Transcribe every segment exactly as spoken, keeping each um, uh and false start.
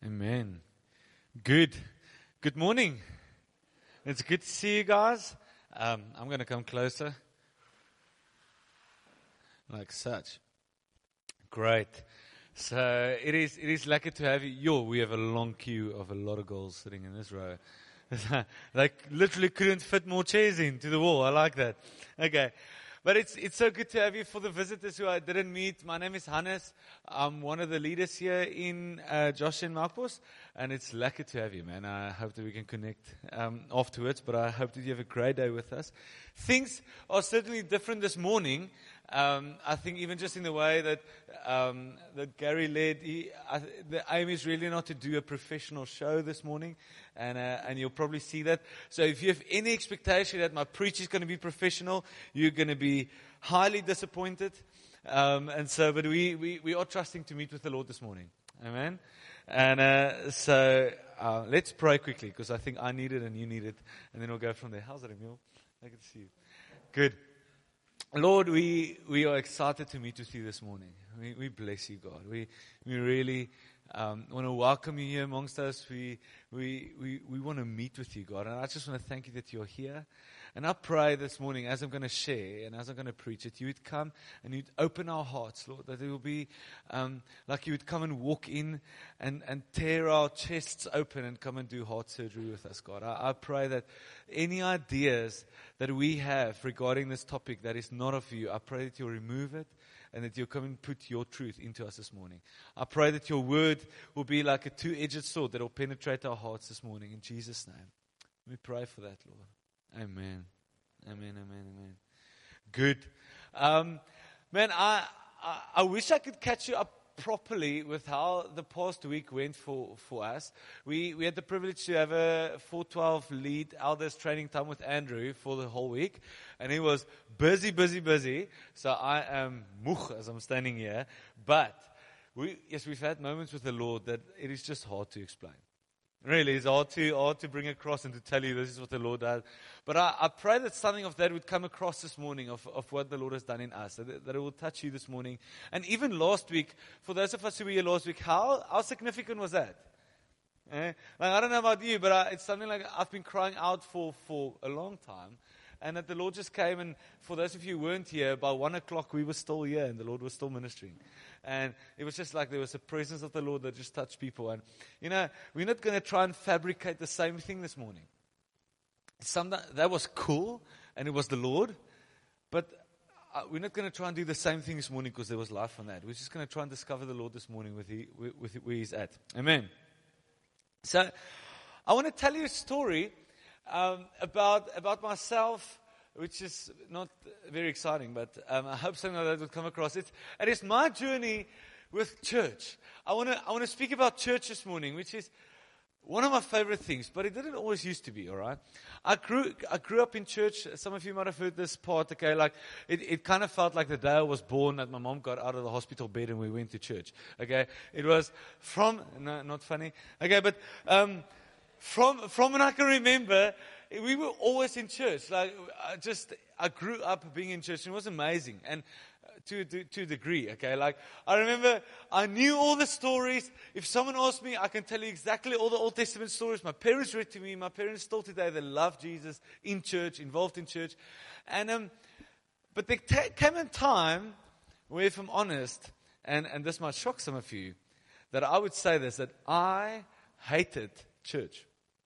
Amen. Good. Good morning. It's good to see you guys. Um, I'm going to come closer. Like such. Great. So it is it is lucky to have you. Yo, we have a long queue of a lot of girls sitting in this row. They literally couldn't fit more chairs into the wall. I like that. Okay. But it's it's so good to have you. For the visitors who I didn't meet, my name is Hannes. I'm one of the leaders here in uh, Josh and Marcos, and it's lucky to have you, man. I hope that we can connect um, afterwards, but I hope that you have a great day with us. Things are certainly different this morning. Um, I think even just in the way that um, that Gary led, he, I, the aim is really not to do a professional show this morning, and uh, and you'll probably see that. So if you have any expectation that my preach is going to be professional, you're going to be highly disappointed. Um, and so, but we, we, we are trusting to meet with the Lord this morning. Amen. And uh, so uh, let's pray quickly, because I think I need it and you need it, and then we'll go from there. How's it, Emil? I can see you. Good. Lord, we, we are excited to meet with you this morning. We, we bless you, God. We we really um, want to welcome you here amongst us. We we we we want to meet with you, God. And I just want to thank you that you're here. And I pray this morning, as I'm going to share and as I'm going to preach, that you would come and you'd open our hearts, Lord. That it will be um, like you would come and walk in and, and tear our chests open and come and do heart surgery with us, God. I, I pray that any ideas that we have regarding this topic that is not of you, I pray that you'll remove it and that you'll come and put your truth into us this morning. I pray that your word will be like a two-edged sword that will penetrate our hearts this morning. In Jesus' name. We pray for that, Lord. Amen. Amen, amen, amen. Good. Um, man, I, I I wish I could catch you up properly with how the past week went for, for us. We we had the privilege to have a four twelve lead elders training time with Andrew for the whole week. And he was busy, busy, busy. So I am moeg as I'm standing here. But we yes, we've had moments with the Lord that it is just hard to explain. Really, it's hard to, hard to bring across and to tell you this is what the Lord does. But I, I pray that something of that would come across this morning of, of what the Lord has done in us, that, that it will touch you this morning. And even last week, for those of us who were here last week, how, how significant was that? Eh? Like, I don't know about you, but I, it's something like I've been crying out for, for a long time. And that the Lord just came, and for those of you who weren't here, by one o'clock we were still here, and the Lord was still ministering. And it was just like there was a presence of the Lord that just touched people. And, you know, we're not going to try and fabricate the same thing this morning. Some, that was cool, and it was the Lord. But uh, we're not going to try and do the same thing this morning because there was life on that. We're just going to try and discover the Lord this morning with, he, with, with where He's at. Amen. So I want to tell you a story um, about about myself, which is not very exciting, but um, I hope something like that will come across. It's, it is my journey with church. I want to I want to speak about church this morning, which is one of my favorite things, but it didn't always used to be, all right? I grew I grew up in church. Some of you might have heard this part, okay? Like, it, it kind of felt like the day I was born that my mom got out of the hospital bed and we went to church, okay? It was from, no, not funny, okay, but um, from from when I can remember, we were always in church. Like, I just, I grew up being in church, and it was amazing. And to, to, to a degree, okay? Like, I remember I knew all the stories. If someone asked me, I can tell you exactly all the Old Testament stories. My parents read to me. My parents still today, they love Jesus in church, involved in church. And, um, but there t- came a time where, if I'm honest, and, and this might shock some of you, that I would say this, that I hated church.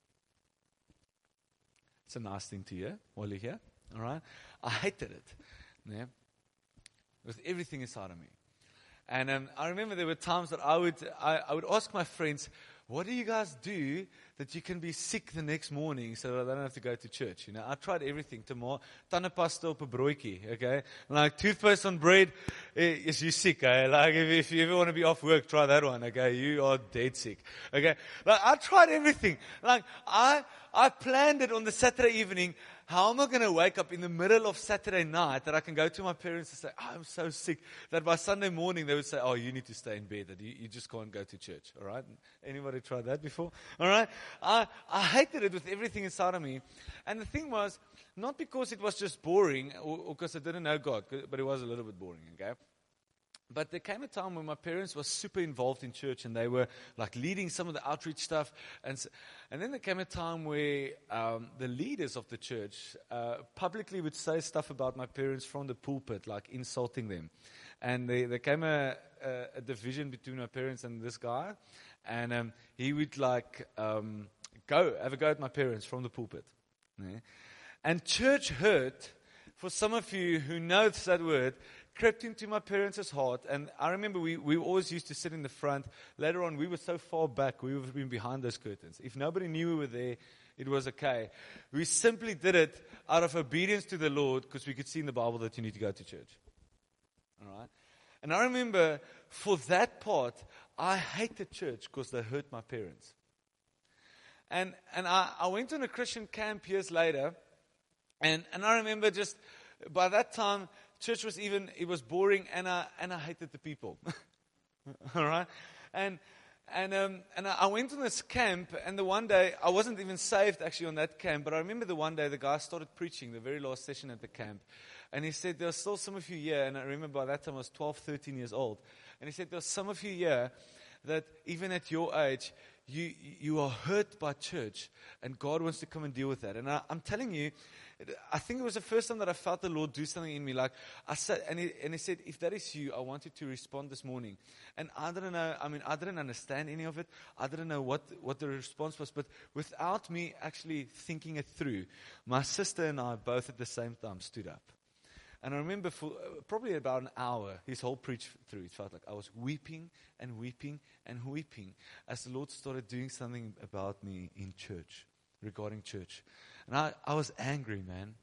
It's a nice thing to hear while you're here, all right? I hated it, yeah, with everything inside of me. And um, I remember there were times that I would I, I would ask my friends, what do you guys do that you can be sick the next morning so that I don't have to go to church? You know, I tried everything. Tomorrow, tandepasta op 'n broodjie, okay? Like, toothpaste on bread, eh, is you sick, eh? Like, if, if you ever want to be off work, try that one, okay? You are dead sick, okay? Like, I tried everything. Like, I I planned it on the Saturday evening. How am I going to wake up in the middle of Saturday night that I can go to my parents and say, oh, I'm so sick, that by Sunday morning they would say, oh, you need to stay in bed, that you, you just can't go to church, all right? Anybody tried that before? All right? I, I hated it with everything inside of me. And the thing was, not because it was just boring or because I didn't know God, but it was a little bit boring, okay? But there came a time when my parents were super involved in church, and they were like leading some of the outreach stuff. And so, and then there came a time where um, the leaders of the church uh, publicly would say stuff about my parents from the pulpit, like insulting them. And there, there came a, a, a division between my parents and this guy, and um, he would like um, go have a go at my parents from the pulpit. Yeah. And church hurt, for some of you who know that word, crept into my parents' heart. And I remember we, we always used to sit in the front. Later on, we were so far back, we would have been behind those curtains. If nobody knew we were there, it was okay. We simply did it out of obedience to the Lord, because we could see in the Bible that you need to go to church. All right? And I remember for that part, I hated church because they hurt my parents. And and I, I went on a Christian camp years later, and, and I remember just by that time, church was even, it was boring, and I, and I hated the people. All right? And and um, and I went on this camp, and the one day, I wasn't even saved actually on that camp, but I remember the one day the guy started preaching, the very last session at the camp. And he said, there are still some of you here, and I remember by that time I was twelve, thirteen years old. And he said, there are some of you here that even at your age, you you are hurt by church, and God wants to come and deal with that. And I, I'm telling you, I think it was the first time that I felt the Lord do something in me. Like I said, and he, and he said, if that is you, I want you to respond this morning. And I didn't know, I mean, I didn't understand any of it. I didn't know what, what the response was. But without me actually thinking it through, my sister and I both at the same time stood up. And I remember for uh, probably about an hour, his whole preach through, it felt like I was weeping and weeping and weeping as the Lord started doing something about me in church, regarding church. And I, I was angry, man.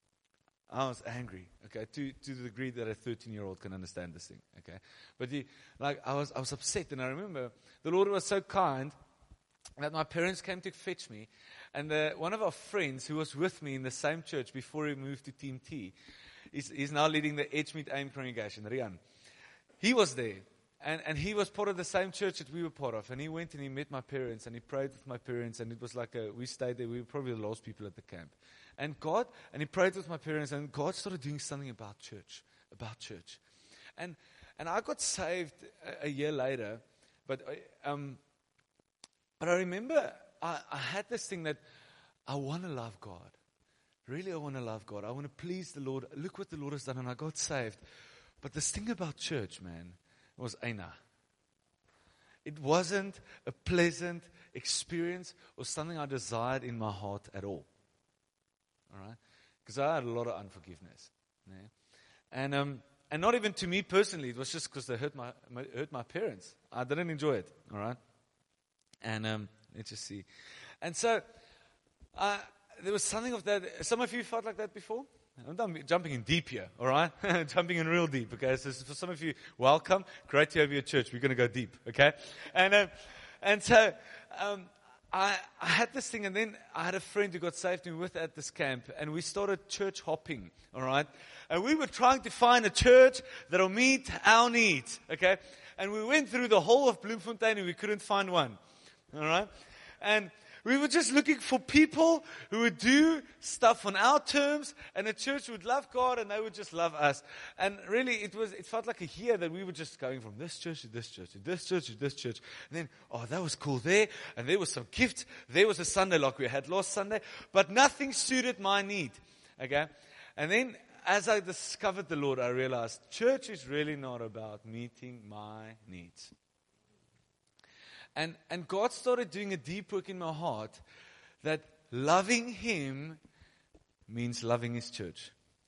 I was angry, okay, to, to the degree that a thirteen-year-old can understand this thing, okay. But the, like I was I was upset, and I remember the Lord was so kind that my parents came to fetch me, and the, one of our friends who was with me in the same church before he moved to Team T, is is now leading the Edgemead Aim congregation, Rian. He was there. And and he was part of the same church that we were part of. And he went and he met my parents and he prayed with my parents. And it was like a, we stayed there. We were probably the last people at the camp. And God, and he prayed with my parents. And God started doing something about church, about church. And and I got saved a, a year later. But um, but I remember I, I had this thing that I want to love God. Really, I want to love God. I want to please the Lord. Look what the Lord has done. And I got saved. But this thing about church, man, was Aina. It wasn't a pleasant experience or something I desired in my heart at all. All right? Because I had a lot of unforgiveness. Yeah? And um, and not even to me personally. It was just because they hurt my, my hurt my parents. I didn't enjoy it. All right? And um, let's just see. And so uh, there was something of that. Some of you felt like that before? I'm jumping in deep here, all right? Jumping in real deep, okay? So for some of you, welcome. Great to have you at church. We're going to go deep, okay? And um, and so um, I, I had this thing, and then I had a friend who got saved me with at this camp, and we started church hopping, all right? And we were trying to find a church that will meet our needs, okay? And we went through the whole of Bloemfontein, and we couldn't find one, all right? And we were just looking for people who would do stuff on our terms, and the church would love God, and they would just love us. And really, it was it felt like a year that we were just going from this church to this church, to this church to this church. And then, oh, that was cool there, and there was some gift. There was a Sunday like we had last Sunday, but nothing suited my need. Okay? And then, as I discovered the Lord, I realized church is really not about meeting my needs. And and God started doing a deep work in my heart that loving Him means loving His church.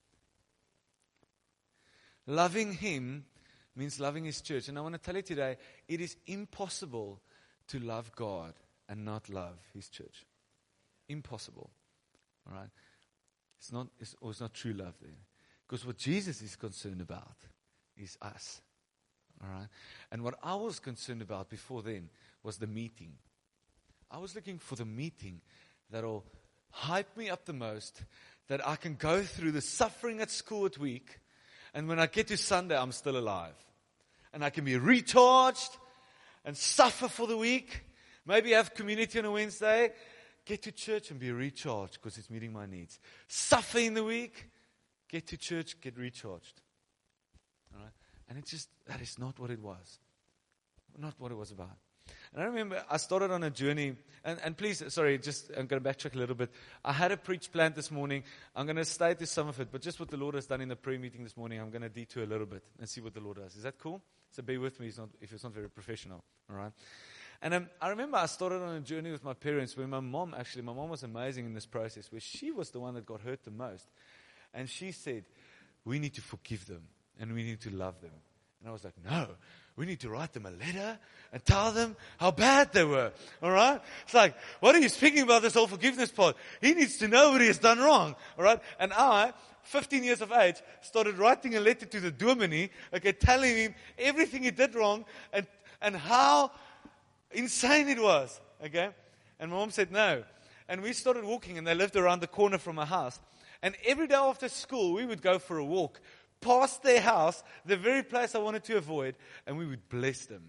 Loving Him means loving His church. And I want to tell you today, it is impossible to love God and not love His church. Impossible. All right? It's not, it's, or it's not true love there. Because what Jesus is concerned about is us. All right? And what I was concerned about before then was the meeting. I was looking for the meeting that'll hype me up the most, that I can go through the suffering at school at week, and when I get to Sunday, I'm still alive. And I can be recharged and suffer for the week, maybe have community on a Wednesday, get to church and be recharged because it's meeting my needs. Suffer in the week, get to church, get recharged. All right? And it just, that is not what it was. Not what it was about. And I remember I started on a journey, and, and please, sorry, just, I'm going to backtrack a little bit. I had a preach planned this morning. I'm going to stay to some of it, but just what the Lord has done in the prayer meeting this morning, I'm going to detour a little bit and see what the Lord does. Is that cool? So be with me it's not, if it's not very professional, all right? And um, I remember I started on a journey with my parents where my mom, actually, my mom was amazing in this process, where she was the one that got hurt the most. And she said, we need to forgive them, and we need to love them. And I was like, no, we need to write them a letter and tell them how bad they were. All right? It's like, what are you speaking about this whole forgiveness part? He needs to know what he has done wrong. All right? And I, fifteen years of age, started writing a letter to the dominee, okay, telling him everything he did wrong and, and how insane it was. Okay? And my mom said no. And we started walking, and they lived around the corner from my house. And every day after school, we would go for a walk past their house, the very place I wanted to avoid, and we would bless them.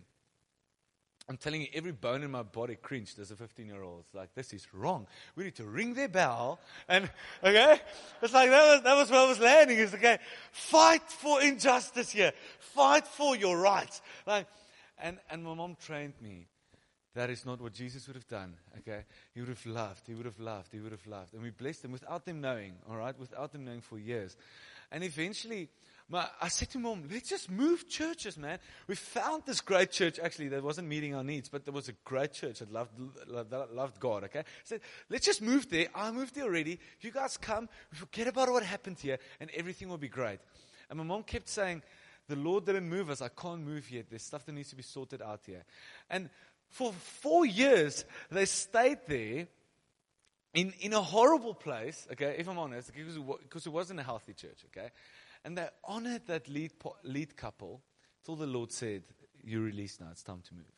I'm telling you, every bone in my body cringed as a fifteen-year-old. It's like, this is wrong. We need to ring their bell, and, okay? It's like, that was, that was where I was landing. It's okay, fight for injustice here. Fight for your rights. Like, and, and my mom trained me. That is not what Jesus would have done, okay? He would have loved, he would have loved, he would have loved. And we blessed them without them knowing, all right? Without them knowing for years. And eventually, my, I said to Mom, let's just move churches, man. We found this great church, actually, that wasn't meeting our needs, but there was a great church that loved, that loved God, okay? I said, let's just move there. I moved there already. You guys come, we forget about what happened here, and everything will be great. And my mom kept saying, the Lord didn't move us. I can't move yet. There's stuff that needs to be sorted out here. And for four years, they stayed there in, in a horrible place, okay, if I'm honest, because it, because it wasn't a healthy church, okay? And they honored that lead, lead couple till the Lord said, you're released now, it's time to move.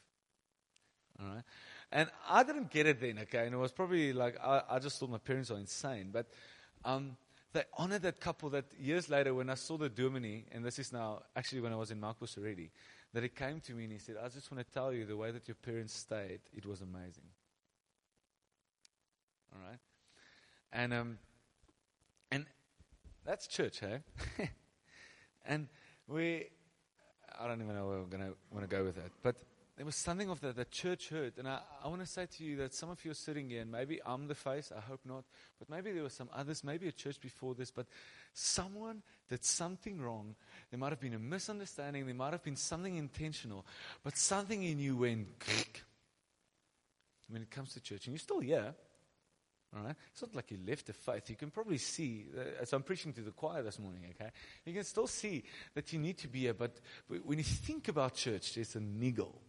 All right? And I didn't get it then, okay? And it was probably like, I, I just thought my parents are insane. But um, they honored that couple that years later when I saw the dominee, and this is now actually when I was in Melkbos already, that he came to me and he said, I just want to tell you the way that your parents stayed, it was amazing. All right? And um, and that's church, hey? And we, I don't even know where we're going to want to go with that, but there was something of that that church heard. And I, I want to say to you that some of you are sitting here, and maybe I'm the face, I hope not, but maybe there were some others, maybe a church before this, but someone did something wrong. There might have been a misunderstanding, there might have been something intentional, but something in you went click when it comes to church. And you're still here, all right? It's not like you left the faith. You can probably see, uh, as I'm preaching to the choir this morning, okay? You can still see that you need to be here, but when you think about church, there's a niggle.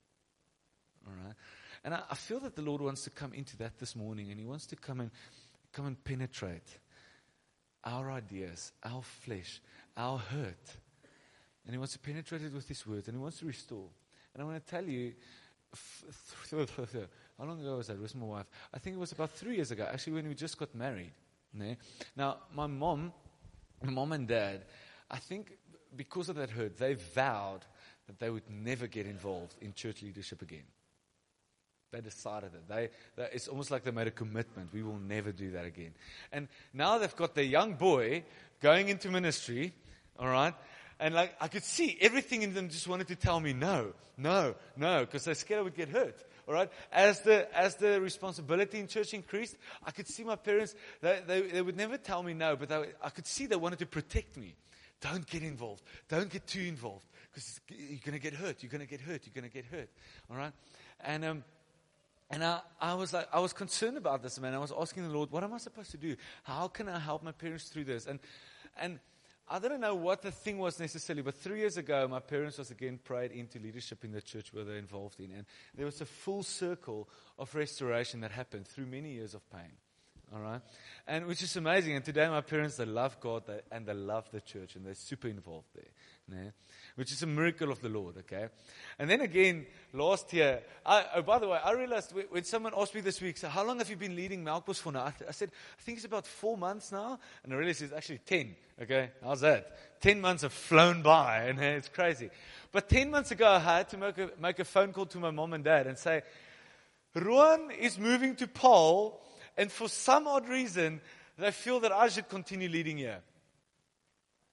All right, and I, I feel that the Lord wants to come into that this morning, and He wants to come and come and penetrate our ideas, our flesh, our hurt, and He wants to penetrate it with His words, and He wants to restore. And I want to tell you, f- th- th- th- how long ago was that? Where's my wife? I think it was about three years ago, actually, when we just got married. Ne? Now, my mom, my mom and dad, I think because of that hurt, they vowed that they would never get involved in church leadership again. They decided it. They, they, it's almost like they made a commitment. We will never do that again. And now they've got their young boy going into ministry, all right? And like I could see everything in them just wanted to tell me no, no, no, because they're scared I would get hurt, all right? As the as the responsibility in church increased, I could see my parents, they, they, they would never tell me no, but they, I could see they wanted to protect me. Don't get involved. Don't get too involved, because you're going to get hurt. You're going to get hurt. You're going to get hurt, all right? And um. And I, I was like, I was concerned about this, man. I was asking the Lord, what am I supposed to do? How can I help my parents through this? And and I didn't know what the thing was necessarily, but three years ago, my parents was again prayed into leadership in the church where they're involved in. And there was a full circle of restoration that happened through many years of pain. All right? And which is amazing. And today my parents, they love God they, and they love the church, and they're super involved there. Né? Which is a miracle of the Lord, okay? And then again, last year, I, oh, by the way, I realized when someone asked me this week, so how long have you been leading Melkbos for now? I, th- I said, I think it's about four months now. And I realized it's actually ten, okay? How's that? Ten months have flown by, and it's crazy. But ten months ago, I had to make a, make a phone call to my mom and dad and say, Ruan is moving to Paul, and for some odd reason, they feel that I should continue leading here.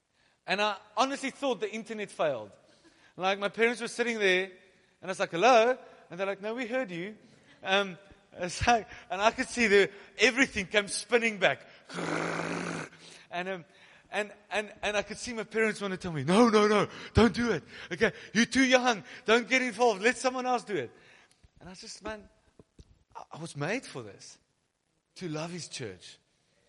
And I honestly thought the internet failed. Like, my parents were sitting there, and I was like, hello? And they're like, no, we heard you. Um, it's like, and I could see the, everything came spinning back. And, um, and, and, and I could see my parents want to tell me, no, no, no, don't do it. Okay, you're too young. Don't get involved. Let someone else do it. And I was just, man, I, I was made for this. To love His church.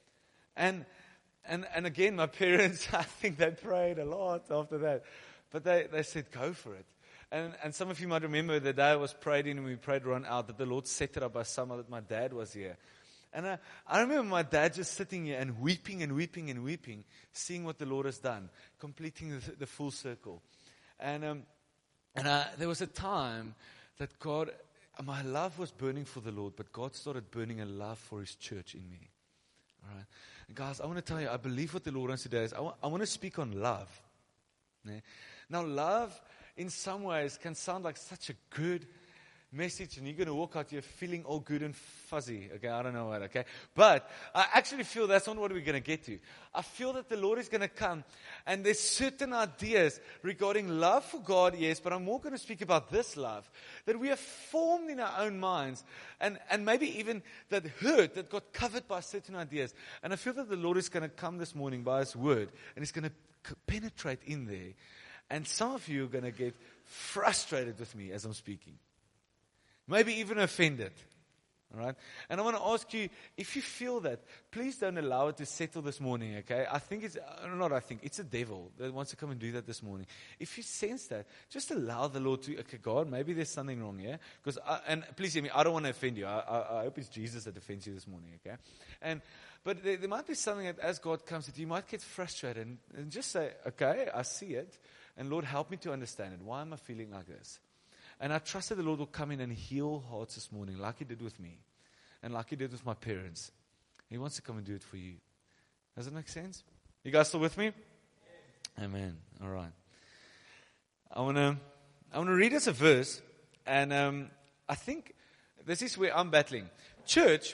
And, and, and again, my parents, I think they prayed a lot after that. But they, they said, go for it. And, and some of you might remember the day I was prayed in and we prayed run out that the Lord set it up by somehow that my dad was here. And I, I remember my dad just sitting here and weeping and weeping and weeping, seeing what the Lord has done, completing the, the full circle. And, um, and I, there was a time that God, my love was burning for the Lord, but God started burning a love for His church in me. All right, and guys, I want to tell you, I believe what the Lord wants today is, I want, I want to speak on love. Yeah? Now, love, in some ways, can sound like such a good message, and you're going to walk out here feeling all good and fuzzy. Okay, I don't know what, okay? But I actually feel that's not what we're going to get to. I feel that the Lord is going to come, and there's certain ideas regarding love for God, yes, but I'm more going to speak about this love, that we have formed in our own minds, and, and maybe even that hurt that got covered by certain ideas. And I feel that the Lord is going to come this morning by His word, and He's going to penetrate in there. And some of you are going to get frustrated with me as I'm speaking. Maybe even offended. All right? And I want to ask you, if you feel that, please don't allow it to settle this morning, okay? I think it's, not I think, it's a devil that wants to come and do that this morning. If you sense that, just allow the Lord to, okay, God, maybe there's something wrong here. Because, and please hear me, I don't want to offend you. I, I, I hope it's Jesus that offends you this morning, okay? And, but there, there might be something that as God comes to you, you might get frustrated and, and just say, okay, I see it. And Lord, help me to understand it. Why am I feeling like this? And I trust that the Lord will come in and heal hearts this morning, like He did with me, and like He did with my parents. He wants to come and do it for you. Does it make sense? You guys still with me? Yes. Amen. All right. I want to I want to read us a verse, and um, I think this is where I'm battling. Church,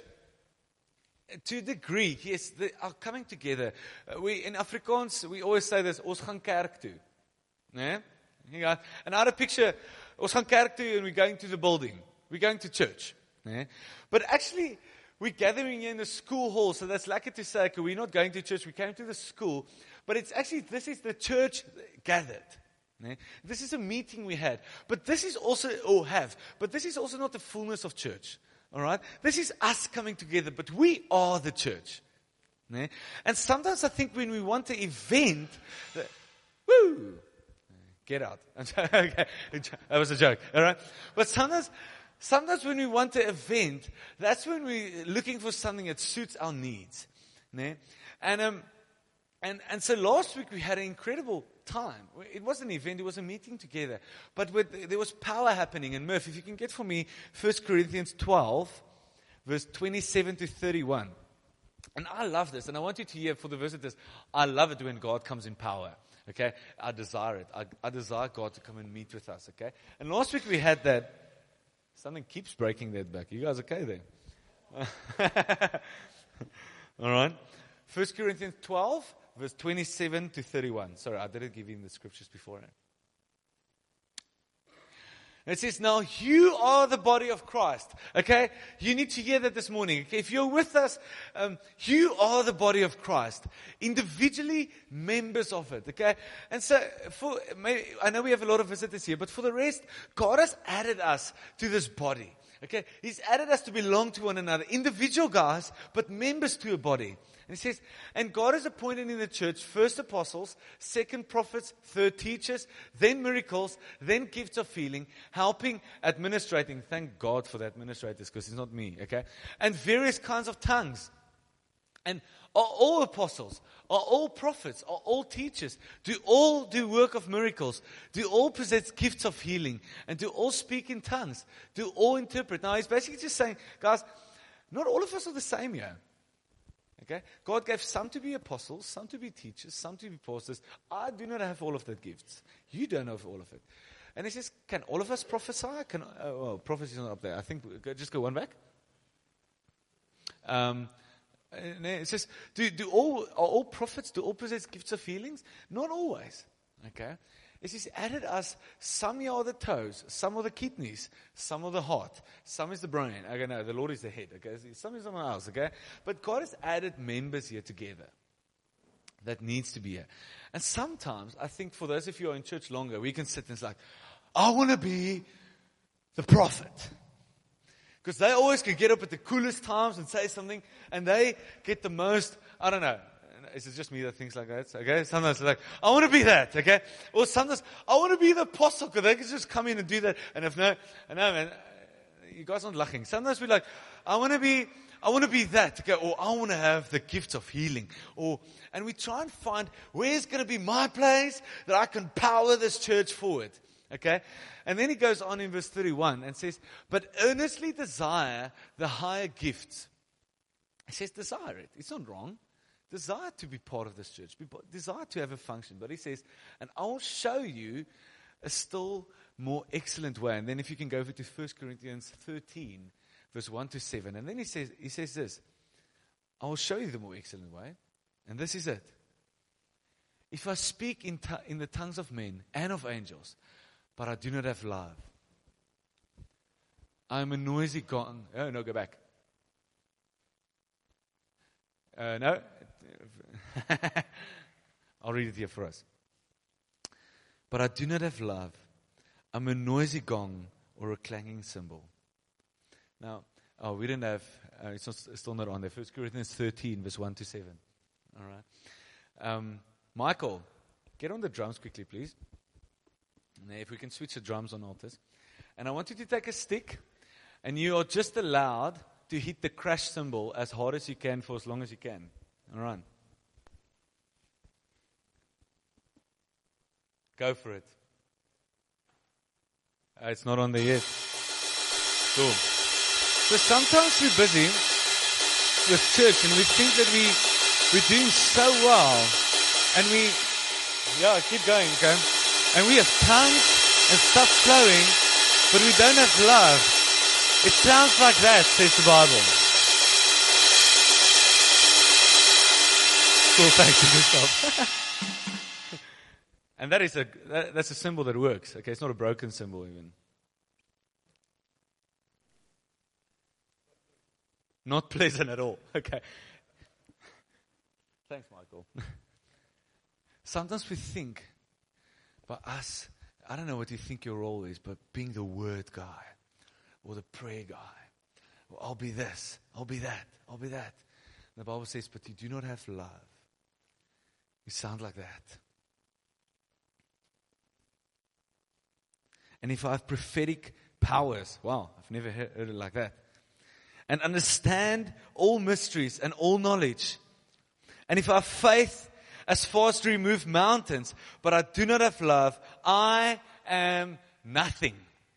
to the degree, yes, they are coming together. Uh, we in Afrikaans, we always say this: "Ons gaan kerk toe." Yeah? Yeah. And I had a picture. Ons gaan kerk toe and we're going to the building. We're going to church. Yeah? But actually, we're gathering in the school hall. So that's like it to say, okay, we're not going to church. We came to the school. But it's actually, this is the church gathered. Yeah? This is a meeting we had. But this is also, or have. But this is also not the fullness of church. All right? This is us coming together. But we are the church. Yeah? And sometimes I think when we want an event, that, woo! Get out. Okay. That was a joke. All right. But sometimes, sometimes when we want an event, that's when we're looking for something that suits our needs. And, um, and, and so last week we had an incredible time. It was an event. It was a meeting together. But with, there was power happening. And Murph, if you can get for me First Corinthians twelve, verse twenty-seven to thirty-one. And I love this. And I want you to hear for the visitors, I love it when God comes in power. Okay, I desire it. I, I desire God to come and meet with us. Okay, and last week we had that. Something keeps breaking that back. You guys okay there? All right. First Corinthians twelve, verse twenty-seven to thirty-one. Sorry, I didn't give him the scriptures beforehand. It says, now you are the body of Christ. Okay? You need to hear that this morning. Okay? If you're with us, um, you are the body of Christ. Individually members of it. Okay? And so, for maybe, I know we have a lot of visitors here, but for the rest, God has added us to this body. Okay? He's added us to belong to one another. Individual guys, but members to a body. And he says, and God has appointed in the church first apostles, second prophets, third teachers, then miracles, then gifts of healing, helping, administrating. Thank God for the administrators, because it's not me, okay? And various kinds of tongues. And are all apostles, are all prophets, are all teachers, do all do work of miracles, do all possess gifts of healing, and do all speak in tongues, do all interpret. Now he's basically just saying, guys, not all of us are the same here. Okay? God gave some to be apostles, some to be teachers, some to be pastors. I do not have all of the gifts. You don't have all of it. And he says, can all of us prophesy? Can, oh, well, prophecy is not up there. I think, just go one back. Um, And it says, do, do all, are all prophets, do all possess gifts of healings? Not always. Okay? It says, added us, some are the toes, some are the kidneys, some are the heart, some is the brain. Okay, no, the Lord is the head. Okay? Some is someone else. Okay? But God has added members here together that needs to be here. And sometimes, I think for those of you who are in church longer, we can sit and it's like, I want to be the prophet. Because they always can get up at the coolest times and say something, and they get the most, I don't know, is it just me that thinks like that? Okay, sometimes it's like, I want to be that, okay? Or sometimes, I want to be the apostle, because they can just come in and do that, and if no, I know, man, you guys aren't laughing. Sometimes we're like, I want to be, I want to be that, okay? Or I want to have the gift of healing. Or, and we try and find, where's going to be my place that I can power this church forward? Okay? And then he goes on in verse thirty-one and says, but earnestly desire the higher gifts. He says, desire it. It's not wrong. Desire to be part of this church. Be, desire to have a function. But he says, and I'll show you a still more excellent way. And then if you can go over to First Corinthians thirteen, verse one to seven. And then he says, he says this, I will show you the more excellent way. And this is it. If I speak in, t- in the tongues of men and of angels, but I do not have love, I am a noisy gong. Oh, no, go back. Uh, no. I'll read it here for us. But I do not have love. I'm a noisy gong or a clanging cymbal. Now, oh, we didn't have, uh, it's, not, it's still not on there. First Corinthians thirteen, verse one to seven. All right. Um, Michael, get on the drums quickly, please. Now, if we can switch the drums on altars. And I want you to take a stick, and you are just allowed to hit the crash cymbal as hard as you can for as long as you can. All right. Go for it. Uh, it's not on there yet. Cool. So sometimes we're busy with church, and we think that we, we're doing so well. And we, yeah, keep going, okay? And we have tongues and stuff flowing, but we don't have love. It sounds like that, says the Bible. Cool, thanks for yourself. And that is a that, that's a symbol that works. Okay, it's not a broken symbol even. Not pleasant at all. Okay. Thanks, Michael. Sometimes we think, by us, I don't know what you think your role is, but being the word guy or the prayer guy, or I'll be this, I'll be that, I'll be that. And the Bible says, but you do not have love. You sound like that. And if I have prophetic powers, wow, I've never heard it like that. And understand all mysteries and all knowledge. And if I have faith as far as to remove mountains, but I do not have love, I am nothing.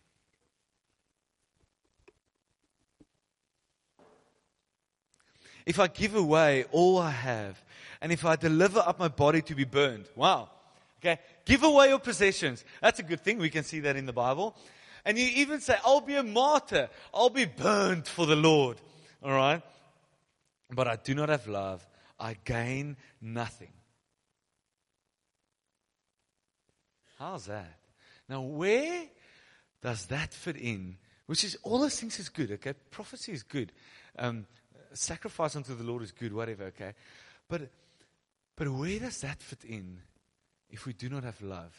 If I give away all I have, and if I deliver up my body to be burned, wow. Okay, give away your possessions. That's a good thing. We can see that in the Bible. And you even say, I'll be a martyr. I'll be burned for the Lord. All right? But I do not have love. I gain nothing. How's that? Now, where does that fit in? Which is, all those things is good, okay? Prophecy is good. Um, sacrifice unto the Lord is good, whatever, okay? But, but where does that fit in if we do not have love?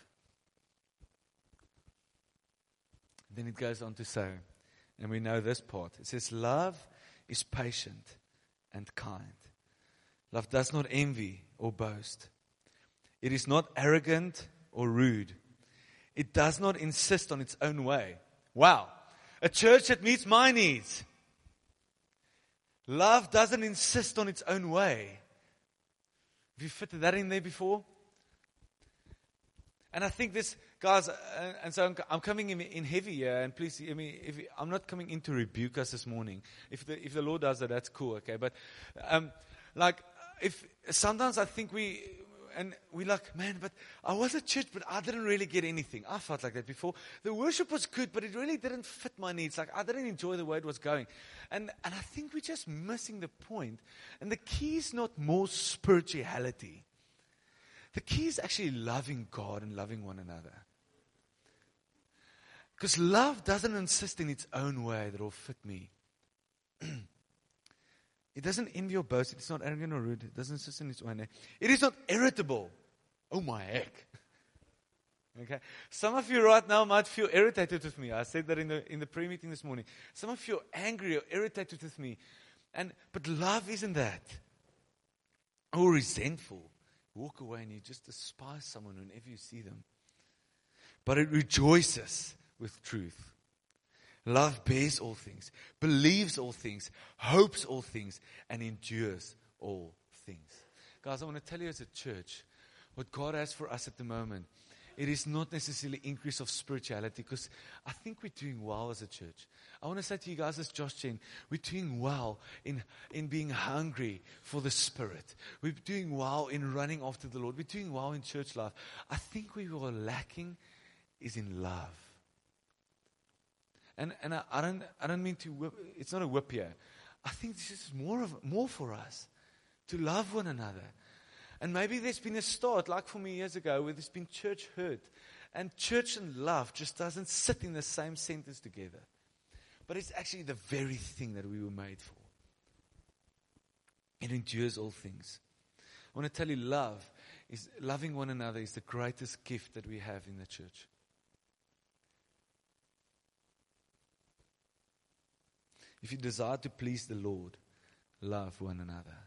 Then it goes on to say, and we know this part. It says, love is patient and kind. Love does not envy or boast. It is not arrogant or rude. It does not insist on its own way. Wow. A church that meets my needs. Love doesn't insist on its own way. Have you fitted that in there before? And I think this, guys, uh, and so I'm, I'm coming in, in heavy here, and please hear me, if, I'm not coming in to rebuke us this morning. If the, if the Lord does that, that's cool, okay? But, um, like, if sometimes I think we, and we're like, man, but I was at church, but I didn't really get anything. I felt like that before. The worship was good, but it really didn't fit my needs. Like, I didn't enjoy the way it was going. And, and I think we're just missing the point. And the key is not more spirituality. The key is actually loving God and loving one another. Because love doesn't insist in its own way that will fit me. It doesn't envy or boast. It's not arrogant or rude. It doesn't insist in its own way. It is not irritable. Oh my heck. Okay. Some of you right now might feel irritated with me. I said that in the in the prayer meeting this morning. Some of you are angry or irritated with me. And but love isn't that. Or resentful. Walk away and you just despise someone whenever you see them. But it rejoices with truth. Love bears all things, believes all things, hopes all things, and endures all things. Guys, I want to tell you as a church, what God has for us at the moment, it is not necessarily increase of spirituality, because I think we're doing well as a church. I want to say to you guys as Josh Chen, we're doing well in, in being hungry for the Spirit. We're doing well in running after the Lord. We're doing well in church life. I think we were lacking is in love. And and I, I don't I don't mean to whip, it's not a whip here. I think this is more of more for us to love one another. And maybe there's been a start, like for me years ago, where there's been church hurt. And church and love just doesn't sit in the same sentence together. But it's actually the very thing that we were made for. It endures all things. I want to tell you, love is loving one another is the greatest gift that we have in the church. If you desire to please the Lord, love one another.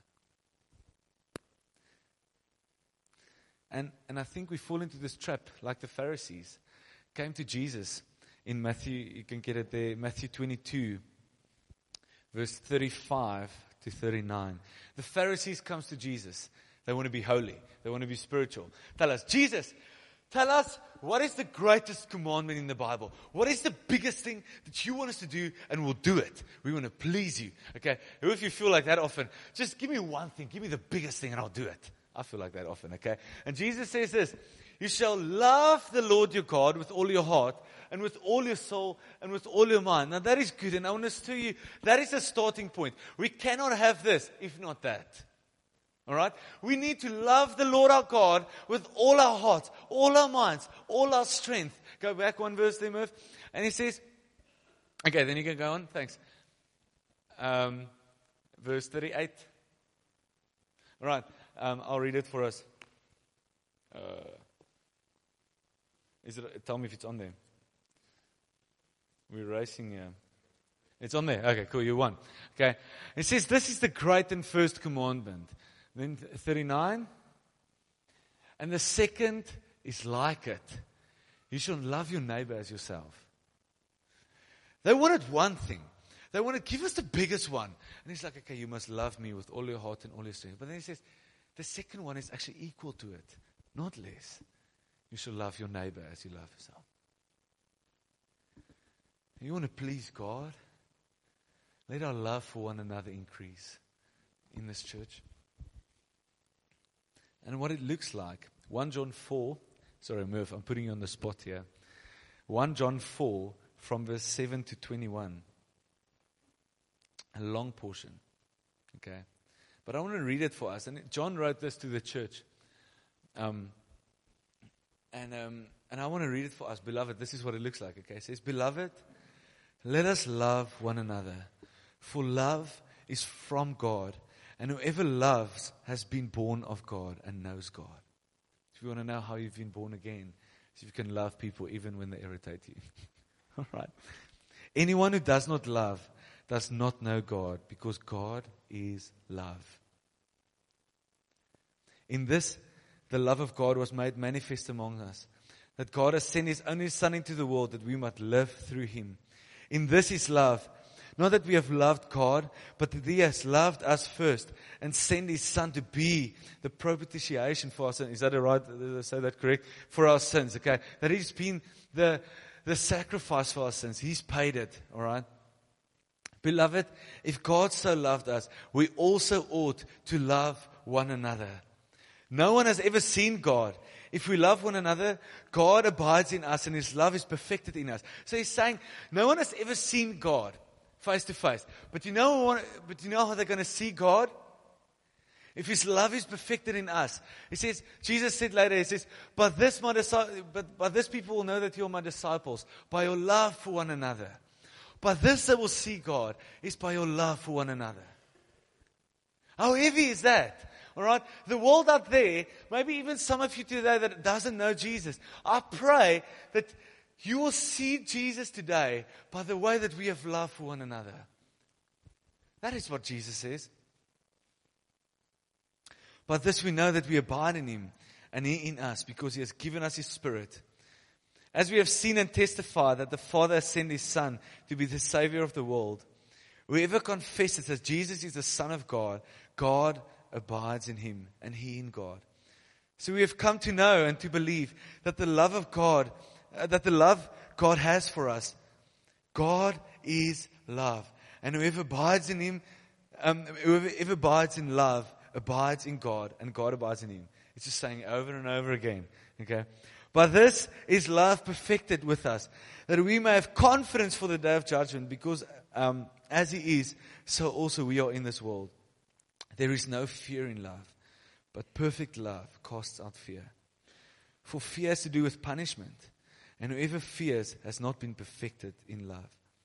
And and I think we fall into this trap like the Pharisees. Came to Jesus in Matthew, you can get it there, Matthew twenty-two, verse thirty-five to thirty-nine. The Pharisees comes to Jesus. They want to be holy. They want to be spiritual. Tell us, Jesus, tell us, what is the greatest commandment in the Bible? What is the biggest thing that you want us to do, and we'll do it? We want to please you. Okay? Who if you feel like that often, just give me one thing. Give me the biggest thing and I'll do it. I feel like that often, okay? And Jesus says this, you shall love the Lord your God with all your heart and with all your soul and with all your mind. Now that is good, and I want to tell you, that is a starting point. We cannot have this if not that. All right? We need to love the Lord our God with all our hearts, all our minds, all our strength. Go back one verse there, Murph. And he says, okay, then you can go on. Thanks. Um, verse thirty-eight. All right. Um, I'll read it for us. Uh, is it? Tell me if it's on there. We're racing here. It's on there. Okay, cool. You won. Okay. It says, this is the great and first commandment. Then thirty-nine. And the second is like it. You shall love your neighbor as yourself. They wanted one thing. They wanted, give us the biggest one. And he's like, okay, you must love me with all your heart and all your strength. But then he says, the second one is actually equal to it, not less. You shall love your neighbor as you love yourself. You want to please God? Let our love for one another increase in this church. And what it looks like, First John four, sorry Murph, I'm putting you on the spot here. First John four from verse seven to twenty-one. A long portion. Okay. But I want to read it for us. And John wrote this to the church. Um, and um, and I want to read it for us. Beloved, this is what it looks like. Okay. It says, Beloved, let us love one another. For love is from God. And whoever loves has been born of God and knows God. If you want to know how you've been born again, so you can love people even when they irritate you. All right. Anyone who does not love does not know God, because God is love. In this, the love of God was made manifest among us, that God has sent His only Son into the world that we might live through Him. In this is love, not that we have loved God, but that He has loved us first and sent His Son to be the propitiation for our sins. Is that right? Did I say that correct? For our sins, okay? That He's been the, the sacrifice for our sins. He's paid it, all right? Beloved, if God so loved us, we also ought to love one another. No one has ever seen God. If we love one another, God abides in us and His love is perfected in us. So He's saying, no one has ever seen God face to face. But you know what, but you know how they're going to see God? If His love is perfected in us. He says, Jesus said later, He says, by this, my disci- but by this people will know that you are my disciples, by your love for one another. By this they will see God, is by your love for one another. How heavy is that? All right? The world out there, maybe even some of you today that doesn't know Jesus, I pray that you will see Jesus today by the way that we have love for one another. That is what Jesus says. By this we know that we abide in Him and He in us, because He has given us His Spirit. As we have seen and testified that the Father has sent His Son to be the Savior of the world, whoever confesses that Jesus is the Son of God, God abides in Him and He in God. So we have come to know and to believe that the love of God, uh, that the love God has for us, God is love. And whoever abides in Him, um, whoever, whoever abides in love, abides in God, and God abides in him. It's just saying it over and over again. Okay? But this is love perfected with us, that we may have confidence for the day of judgment, because um, as He is, so also we are in this world. There is no fear in love, but perfect love casts out fear. For fear has to do with punishment, and whoever fears has not been perfected in love.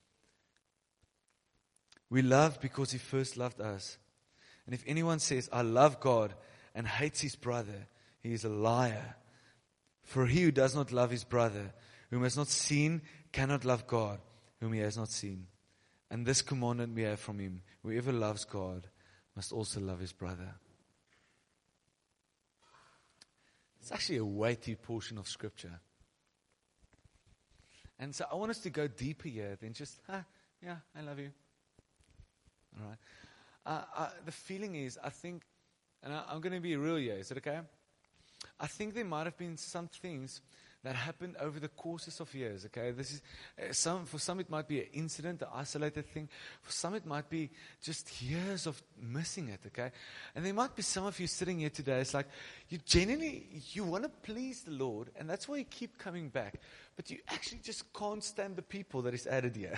We love because He first loved us. And if anyone says, I love God, and hates his brother, he is a liar. For he who does not love his brother, whom has not seen, cannot love God, whom he has not seen. And this commandment we have from Him: whoever loves God must also love his brother. It's actually a weighty portion of Scripture. And so I want us to go deeper here than just, ah, yeah, I love you. All right. Uh, uh, the feeling is, I think, and I, I'm going to be real here, is it okay? I think there might have been some things that happened over the courses of years, okay? This is uh, some For some it might be an incident, an isolated thing. For some it might be just years of missing it, okay? And there might be some of you sitting here today, it's like, you genuinely, you want to please the Lord, and that's why you keep coming back. But you actually just can't stand the people that is added here.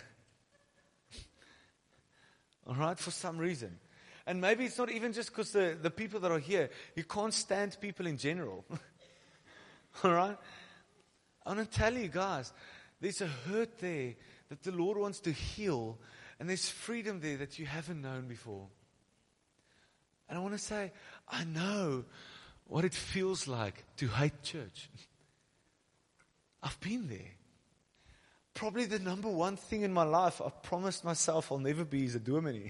All right, for some reason. And maybe it's not even just because the, the people that are here, you can't stand people in general. All right? I want to tell you guys, there's a hurt there that the Lord wants to heal, and there's freedom there that you haven't known before. And I want to say, I know what it feels like to hate church. I've been there. Probably the number one thing in my life I've promised myself I'll never be is a dominee.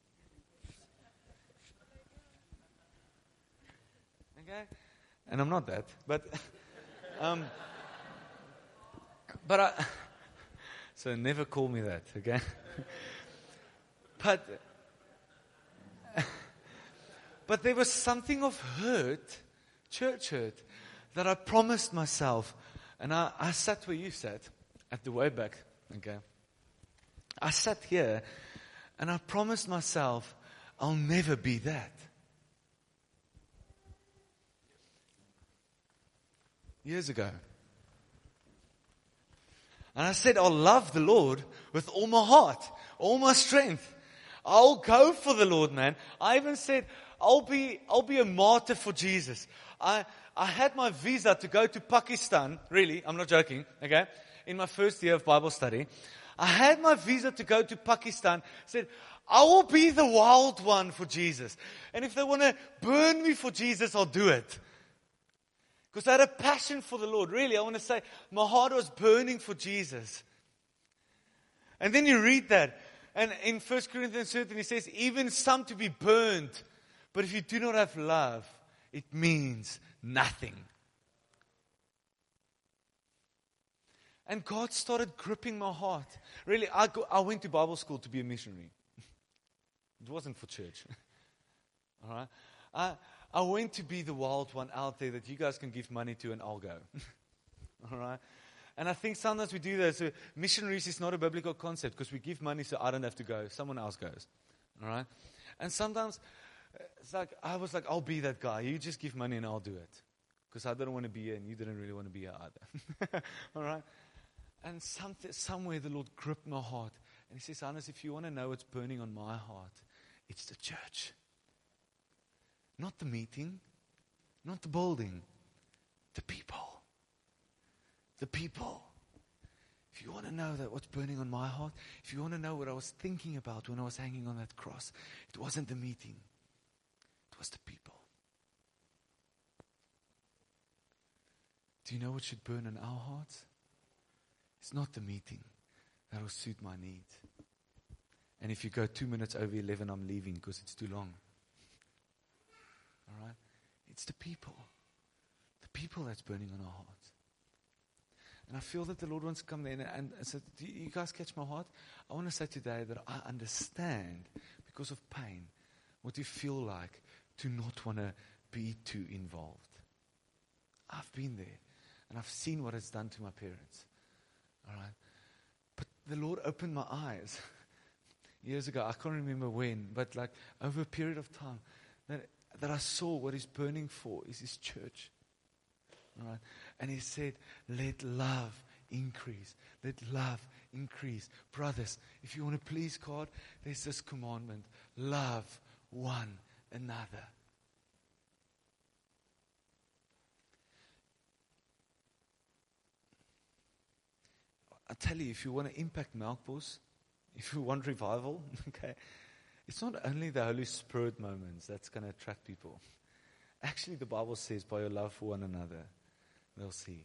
Okay? And I'm not that, but um, but I, so never call me that, okay? But but there was something of hurt, church hurt, that I promised myself, and I, I sat where you sat. At the way back, okay. I sat here and I promised myself I'll never be that. Years ago. And I said, I'll love the Lord with all my heart, all my strength. I'll go for the Lord, man. I even said, I'll be, I'll be a martyr for Jesus. I, I had my visa to go to Pakistan. Really, I'm not joking, okay. In my first year of Bible study, I had my visa to go to Pakistan. Said, I will be the wild one for Jesus. And if they want to burn me for Jesus, I'll do it. Because I had a passion for the Lord. Really, I want to say, my heart was burning for Jesus. And then you read that. And in First Corinthians thirteen, he says, even some to be burned. But if you do not have love, it means nothing. And God started gripping my heart. Really, I, go, I went to Bible school to be a missionary. It wasn't for church. All right? I, I went to be the wild one out there that you guys can give money to and I'll go. All right? And I think sometimes we do that. So missionaries is not a biblical concept because we give money so I don't have to go. Someone else goes. All right? And sometimes It's like, I was like, I'll be that guy. You just give money and I'll do it. Because I didn't want to be here and you didn't really want to be here either. All right? And something, somewhere the Lord gripped my heart. And He says, Hannes, if you want to know what's burning on my heart, it's the church. Not the meeting. Not the building. The people. The people. If you want to know that what's burning on my heart, if you want to know what I was thinking about when I was hanging on that cross, it wasn't the meeting. It was the people. Do you know what should burn in our hearts? It's not the meeting. That will suit my needs. And if you go two minutes over eleven, I'm leaving because it's too long. All right? It's the people. The people that's burning on our hearts. And I feel that the Lord wants to come in and, and say, do you guys catch my heart? I want to say today that I understand, because of pain, what you feel like to not want to be too involved. I've been there, and I've seen what it's done to my parents. All right? But the Lord opened my eyes years ago. I can't remember when, but like over a period of time, that, that I saw what He's burning for is His church. All right? And He said, let love increase. Let love increase. Brothers, if you want to please God, there's this commandment. Love one another. I tell you, if you want to impact Melkbos, if you want revival, okay, it's not only the Holy Spirit moments that's going to attract people. Actually, the Bible says, by your love for one another, they'll see.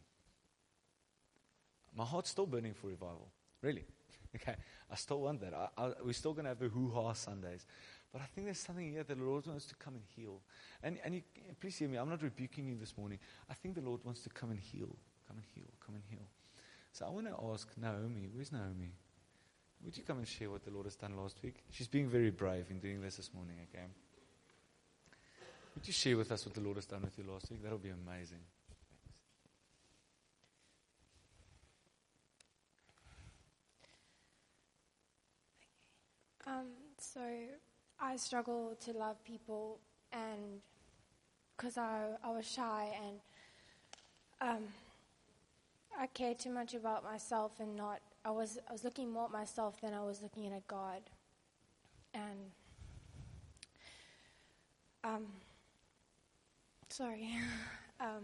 My heart's still burning for revival. Really. Okay. I still want that. I, I, we're still going to have the hoo-ha Sundays. But I think there's something here that the Lord wants to come and heal. And, and you, please hear me. I'm not rebuking you this morning. I think the Lord wants to come and heal. Come and heal. Come and heal. So I want to ask Naomi. Where's Naomi? Would you come and share what the Lord has done last week? She's being very brave in doing this this morning, okay? Would you share with us what the Lord has done with you last week? That would be amazing. Um, so I struggle to love people, and because I, I was shy and um, I cared too much about myself, and not I was I was looking more at myself than I was looking at God, and um, sorry, um,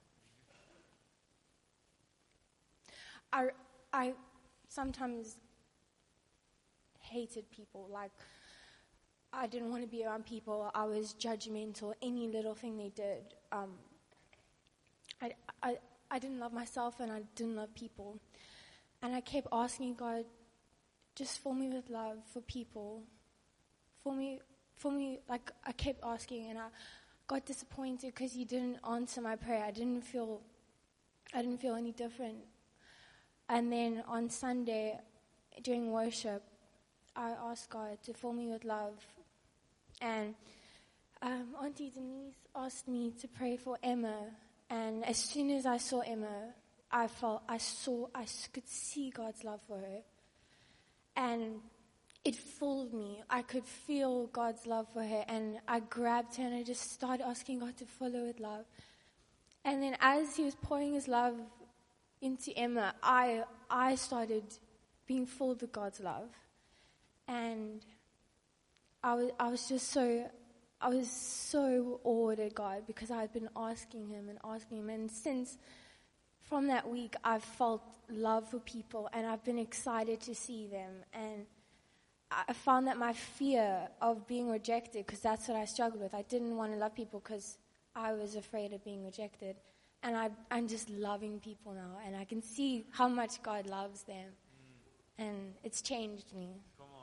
I I sometimes hated people. Like, I didn't want to be around people. I was judgmental. Any little thing they did. Um, I, I, I didn't love myself, and I didn't love people. And I kept asking God, just fill me with love for people. For me, for me, like, I kept asking, and I got disappointed because He didn't answer my prayer. I didn't feel, I didn't feel any different. And then on Sunday, during worship, I asked God to fill me with love. And um, Auntie Denise asked me to pray for Emma. And as soon as I saw Emma, I felt, I saw, I could see God's love for her. And it filled me. I could feel God's love for her. And I grabbed her and I just started asking God to fill her with love. And then as He was pouring His love into Emma, I, I started being filled with God's love. And I was, I was just so, I was so awed at God because I had been asking Him and asking Him. And since, from that week, I've felt love for people and I've been excited to see them. And I found that my fear of being rejected, because that's what I struggled with. I didn't want to love people because I was afraid of being rejected. And I, I'm just loving people now. And I can see how much God loves them. Mm. And it's changed me.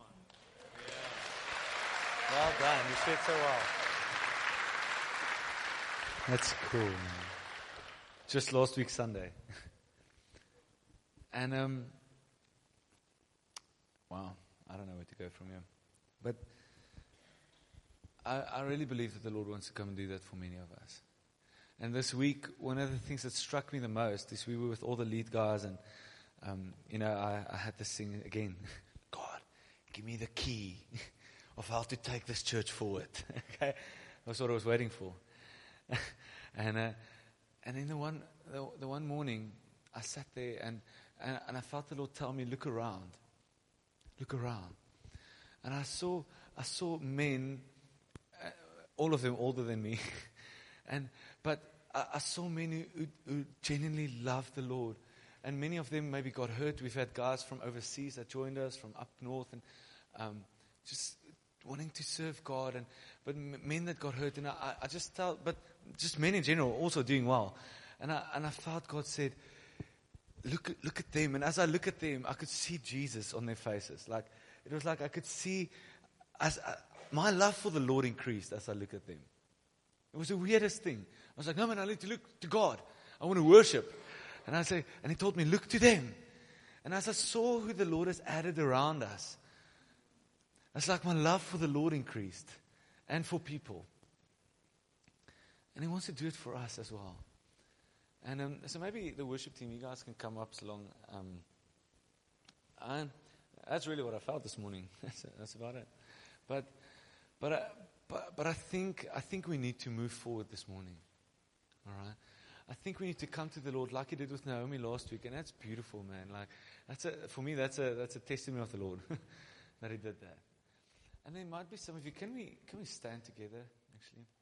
Well done. You said so well. That's cool, man. Just last week, Sunday. And, um, wow, I don't know where to go from here. But I, I really believe that the Lord wants to come and do that for many of us. And this week, one of the things that struck me the most is we were with all the lead guys, and, um, you know, I, I had to sing again, God, give me the key of how to take this church forward. Okay, that's what I was waiting for. and uh, and then the one the, the one morning, I sat there and, and and I felt the Lord tell me, look around, look around, and I saw I saw men, uh, all of them older than me, and but I, I saw men who, who genuinely loved the Lord. And many of them maybe got hurt. We've had guys from overseas that joined us from up north, and um, just wanting to serve God. And but m- men that got hurt, and I, I just felt, but just men in general also doing well. And I and I felt God said, look at, look at them. And as I look at them, I could see Jesus on their faces. Like it was like I could see, as I, my love for the Lord increased as I look at them. It was the weirdest thing. I was like, no man, I need to look to God. I want to worship. And I say, and he told me, look to them. And as I saw who the Lord has added around us, it's like my love for the Lord increased and for people. And he wants to do it for us as well. And um, so maybe the worship team, you guys can come up along. Um, and that's really what I felt this morning. that's, that's about it. But, but, I, but, but I think I think we need to move forward this morning. All right. I think we need to come to the Lord like He did with Naomi last week, and that's beautiful, man. Like that's a, for me, that's a that's a testimony of the Lord that He did that. And there might be some of you. Can we can we stand together? Actually.